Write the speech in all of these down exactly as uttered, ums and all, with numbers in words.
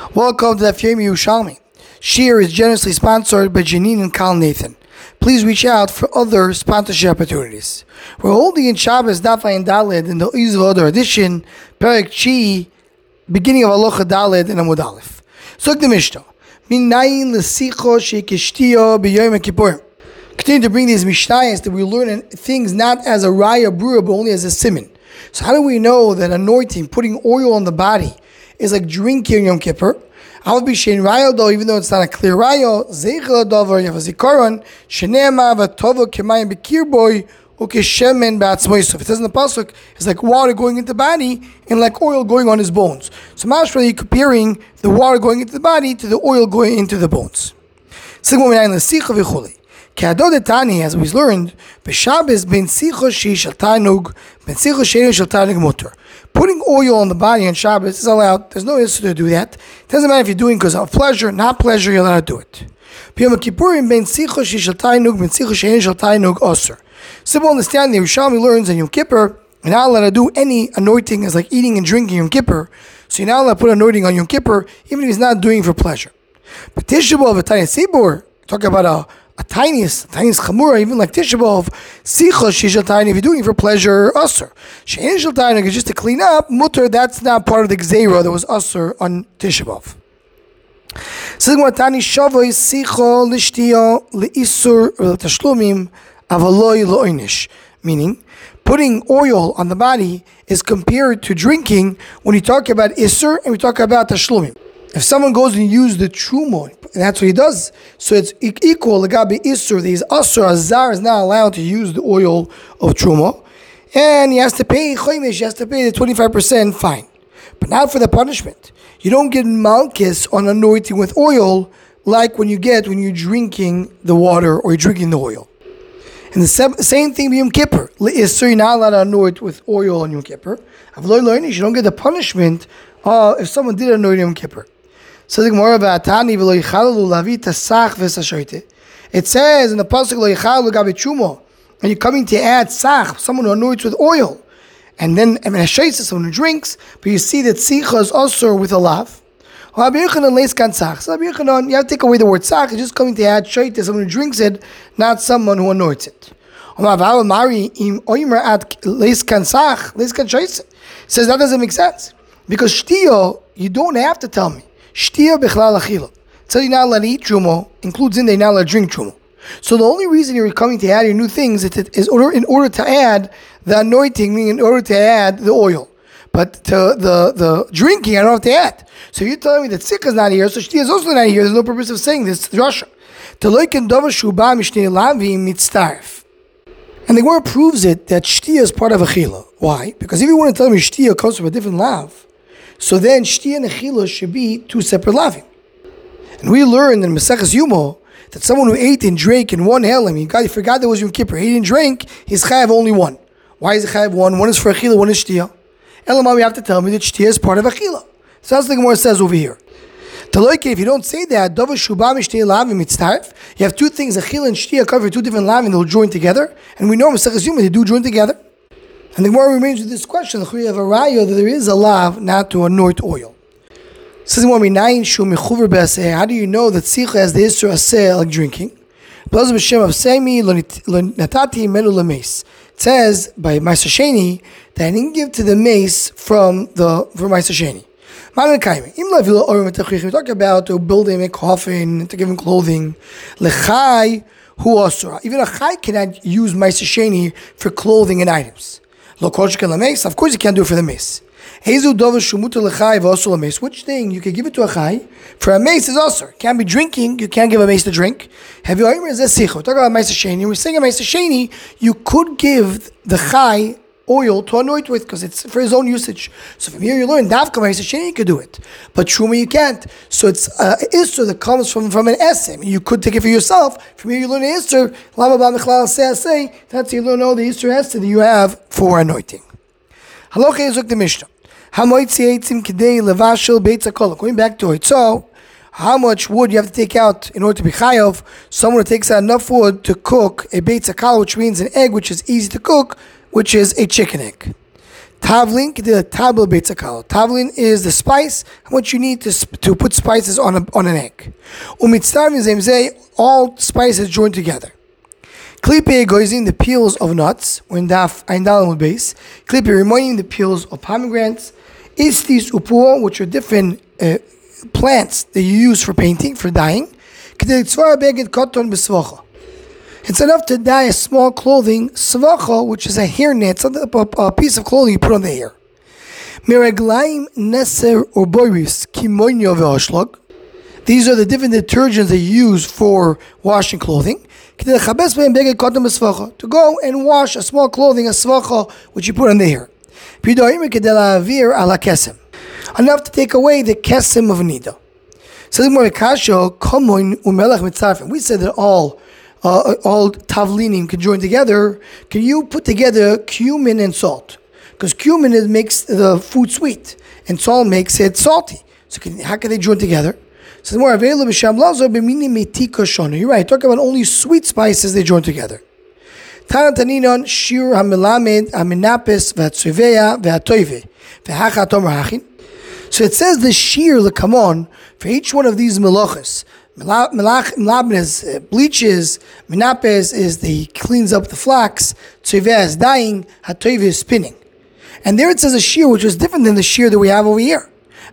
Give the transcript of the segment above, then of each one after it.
Welcome to the Fiyam Yerushalmi. Shir is generously sponsored by Janine and Kal Nathan. Please reach out for other sponsorship opportunities. We're holding in Shabbos Daf Ayin Daled in the Izvah Odor edition, Perek Chi, beginning of Halacha Daled in Amud Aleph. Zok the Mishnah. Minayin l'sicho sheikishtio b'yom Kippur. Continue to bring these mishnayos that we learn things not as a raya brura but only as a siman. So how do we know that anointing, putting oil on the body, is like drinking Yom Kippur? I'll be shein raya though, even though it's not a clear raya. Zeichel davar yavazikaron sheneema v'tovo kemayim b'kirboy ukeshemen ba'atzmoisav. It says in the pasuk, it's like water going into the body and like oil going on his bones. So mashra, you're comparing the water going into the body to the oil going into the bones. As we've learned, b'Shabbos ben sicho shi shel tanug, ben sicho sheinu shel tanug mutar. Putting oil on the body on Shabbos is allowed. There's no issue to do that. It doesn't matter if you're doing because of pleasure, not pleasure, you're allowed to do it. B'Yom Kippurim ben sicho shi shel tanug, ben sicho sheinu shel tanug osur. Simple understanding. Yerushalmi learns in Yom Kippur, you're not allowed to do any anointing as like eating and drinking Yom Kippur. So you're not allowed to put anointing on Yom Kippur, even if he's not doing it for pleasure. But Tisha B'Av, Tanya Sibur, talk about a A tiniest, tiniest chamura, even like Tisha B'Av, sicha shishal tiny, if you're doing it for pleasure, usher. Shein shal tiny is just to clean up, mutter, that's not part of the gzeira that was usher on Tisha B'Av. So the Tani Shavoi sicha l'shtiyo l'isur l'tashlumim avaloi lo'inish, meaning putting oil on the body is compared to drinking when you talk about isur and we talk about tashlumim. If someone goes and uses the truma, and that's what he does, so it's equal, legabi isur, these asur, azar is not allowed to use the oil of truma, and he has to pay choimish, he has to pay the twenty-five percent fine. But not for the punishment. You don't get malchus on anointing with oil like when you get when you're drinking the water or you're drinking the oil. And the same thing with Yom Kippur. Isur, you're not allowed to anoint with oil on Yom Kippur. I've learned, you don't get the punishment uh, if someone did anoint Yom Kippur. So the Gemara v'atani v'lo yichalu lavi tasach v'sashoite. It says in the pasuk lo yichalu gabi chumo, and you're coming to add sach, someone who anoints with oil, and then I mean hashaisa, someone who drinks, but you see that sicha is also with a lav. So Rabbi Yochanan, you have to take away the word sach. It's just coming to add shaita, someone who drinks it, not someone who anoints it. Says that doesn't make sense because shtiyo, you don't have to tell me. Shtiya b'chlal achila. Tell you not allowed to eat trumo, includes in there not allowed to drink trumo. So the only reason you're coming to add your new things is in order to add the anointing, meaning in order to add the oil. But to the, the drinking, I don't have to add. So you're telling me that sikha is not here, so shtiya is also not here. There's no purpose of saying this. Drasha. And the Gemara proves it that shtiya is part of achila. Why? Because if you want to tell me shtiya comes from a different lav, so then shtiya and achila should be two separate lavim. And we learned in Maseches Yumo that someone who ate and drank in one helam, he, got, he forgot there was Yom Kippur, he ate and drank, he's chayav only one. Why is he chayav one? One is for achila, one is shtiya. Elamah, you have to tell me that shtiya is part of achila. So that's what the Gemara says over here. Taloike, if you don't say that, dava shubam shtiya lavim mitztarif, you have two things, achila and shtiya cover two different lavim, they'll join together, and we know Maseches Yumo they do join together. And the Gemara remains with this question: we have a raya that there is a lav not to anoint oil. Says the Gemara, how do you know that sicha has the isur aseh like drinking? It says by Ma'aser Sheni that I didn't give to the mace from the from Ma'aser Sheni. We talk about to build him a coffin, to give him clothing. Lechai hu asura. Even a chai cannot use Ma'aser Sheni for clothing and items. Of course you can't do it for the mace. Which thing you can give it to a chai? For a mace is also. Can't be drinking, you can't give a mace to drink. Have you talk about Ma'aser Sheni? We're saying a Ma'aser Sheni, you could give the chai oil to anoint with because it's for his own usage. So from here you learn Davka Ma'aser Sheni you could do it. But Truma you can't. So it's uh, Isser that comes from, from an Esem. You could take it for yourself. From here you learn Isser. That's you learn all the Isser Esem that you have for anointing. Halacha Yizuk the Mishnah. Going back to it. So how much wood you have to take out in order to be chayav? Someone who takes out enough wood to cook a beit zakal, which means an egg which is easy to cook, which is a chicken egg. Tavlin, tabla beitzakal. Tavlin is the spice, how much you need to to put spices on a, on an egg. Umitzarvin zemzei, all spices joined together. Klipe goizin, the peels of nuts, or in daf aindalamud base. Klipe reminding the peels of pomegranates. Istis upuo, which are different uh, plants that you use for painting, for dyeing. It's enough to dye a small clothing, svacha, which is a hairnet, a, a piece of clothing you put on the hair. Miraglaim neser or boris kimonyo ve'oshlog. These are the different detergents that you use for washing clothing. To go and wash a small clothing, a svacha, which you put on the hair. Enough to take away the kesem of nida. We said that all uh, all tavlinim can join together. Can you put together cumin and salt? Because cumin is, makes the food sweet, and salt makes it salty. So can, how can they join together? So the more available You're right. Talk about only sweet spices they join together. Tanataninon shir hamelamed aminapis v'atzuveya v'atoive v'hachatom rahachin. So it says the shir lekamon for each one of these melachos. Melabin is uh, bleaches, menapes is the cleans up the flax, tzuveh is dyeing, hatoiv is spinning. And there it says a shir which is different than the shir that we have over here.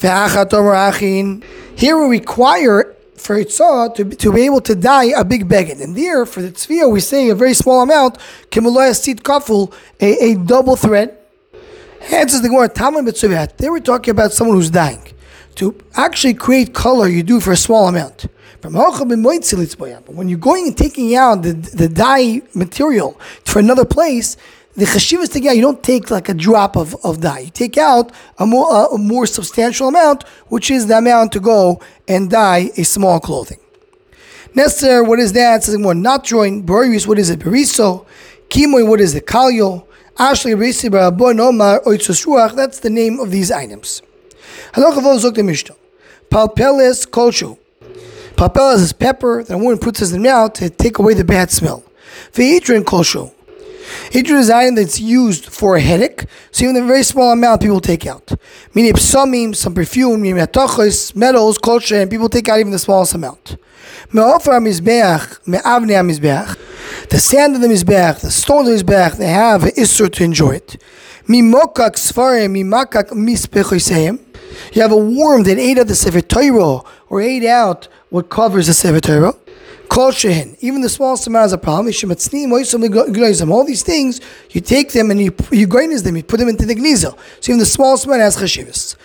Here we require for itzah to, to be able to dye a big beged. And there for the tzviyah we say a very small amount, kimulayah sit kaful, a, a double thread. Answers the Gemara, Taman b'tzuveh. They were talking about someone who's dying. To actually create color, you do for a small amount. But when you're going and taking out the, the dye material for another place, the chashiv is taking out, you don't take like a drop of, of dye. You take out a more, a, a more substantial amount, which is the amount to go and dye a small clothing. Nesser, what is that? It says more not join. Boris, what is it? Beriso. Kimoy, what is it? Kalyo. Ashli Berisi Barabon Omar Oitzus Ruach, that's the name of these items. Halachavo Zok the Mishnah. Palpeles Kolshu. Palpeles is pepper that a woman puts in the mouth to take away the bad smell. Ve'itrin Kolshu. Itrin is an item that's used for a headache, so even a very small amount people take out. Meaning psamim, some perfume, metals, kolshu, and people take out even the smallest amount. Me'ofar mizbeach, me'avnei mizbeach. The sand of the mizbeach, the stones of the mizbeach, they have an issur to enjoy it. Mimokak svarim, mimakak mispechoiseyim. You have a worm that ate out the sefer Torah, or ate out what covers the sefer Torah. Kol shehen, even the smallest amount is a problem. All these things, you take them and you you grind them, you put them into the gniza. So even the smallest amount has chashivas.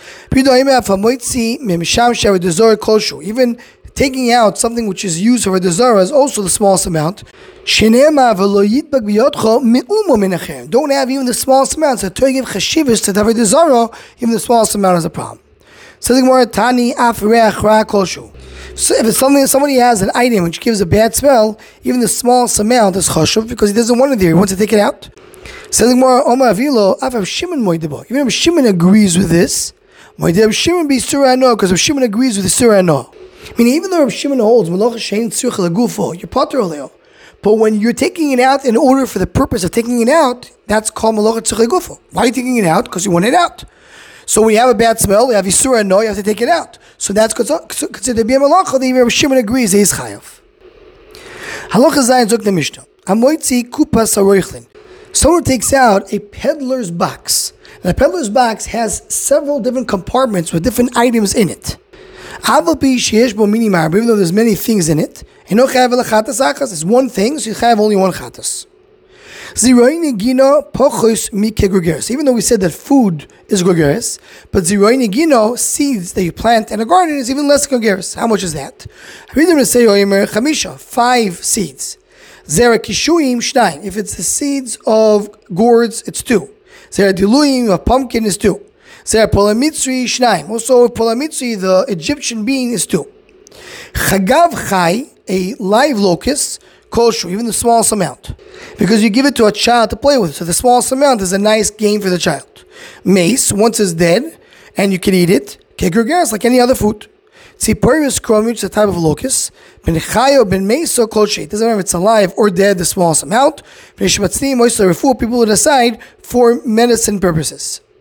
Even taking out something which is used for a dezara is also the smallest amount. Don't have even the smallest amount. So to give chashivas to davar dezara, even the smallest amount is a problem. So the Gemara Tani Afreach Ra Kolshu. So if it's something somebody has an item which gives a bad smell, even the smallest amount is chashuv because he doesn't want it there. He wants to take it out. So the Gemara Omar Avilo Afav Shimon Moidebo. Even if Shimon agrees with this, Moideb Shimon be surah no because if Shimon agrees with the surah no. Meaning even though Shimon holds Malach Shein Tzurch Lagufo, you're potter oleo. But when you're taking it out in order for the purpose of taking it out, that's called Malach Tzurch Lagufo. Why are you taking it out? Because you want it out. So when you have a bad smell, you have Yisura no, you have to take it out. So that's considered to be a malacha. The Rabbi Shimon agrees he is chayav. Halacha zayin zok the Mishnah. Hamoitzi kupas haroichlin. Someone takes out a peddler's box. And a peddler's box has several different compartments with different items in it. Even though there's many things in it, it's one thing, so you have only one chatas. Even though we said that food is gregeres, but ziroini gino, seeds that you plant in a garden, is even less gregeres. How much is that? Five seeds. If it's the seeds of gourds, it's two. Zera of pumpkin is two. Zera polamitzri shnaim. Also, polamitzri, the Egyptian bean, is two. Chagav chai, a live locust, kosher, even the smallest amount, because you give it to a child to play with. So the smallest amount is a nice game for the child. Mace, once it's dead, and you can eat it, kegurgas, like any other food. Tziporius kromich, the type of locust. Ben chayo, ben meso, kosher. It doesn't matter if it's alive or dead, the smallest amount. People would decide for medicine purposes.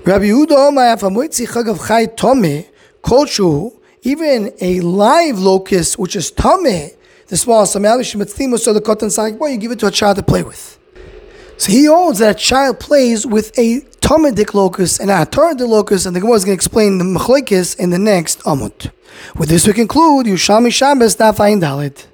Rabbi Yehuda Omer, Afamoitzi Chagav Chai Tomeh, Kolshu, even a live locust which is Tomeh, the smallest amount, so the cotton sack boy, you give it to a child to play with. So he holds that a child plays with a Tomedik locust and a Toradic locust, and the Gemara is going to explain the Machlekes in the next Amud. With this we conclude Yerushalmi Shabbos Daf Ayin Dalet.